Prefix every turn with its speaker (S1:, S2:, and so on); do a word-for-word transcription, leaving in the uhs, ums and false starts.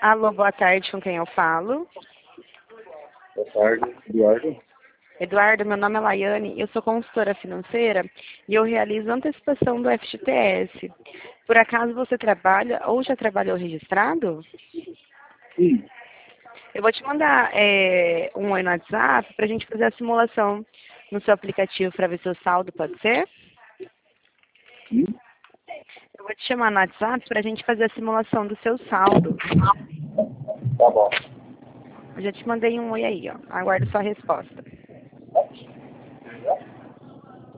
S1: Alô, boa tarde, com quem eu falo?
S2: Boa tarde, Eduardo.
S1: Eduardo, meu nome é Laiane, eu sou consultora financeira e eu realizo antecipação do F G T S. Por acaso você trabalha ou já trabalhou registrado?
S2: Sim,
S1: Eu vou te mandar é, um oi no WhatsApp para a gente fazer a simulação no seu aplicativo para ver seu saldo, pode ser?
S2: sim.
S1: Eu vou te chamar no WhatsApp para a gente fazer a simulação do seu saldo.
S2: Tá bom.
S1: Eu já te mandei um oi aí, ó. Aguardo sua resposta.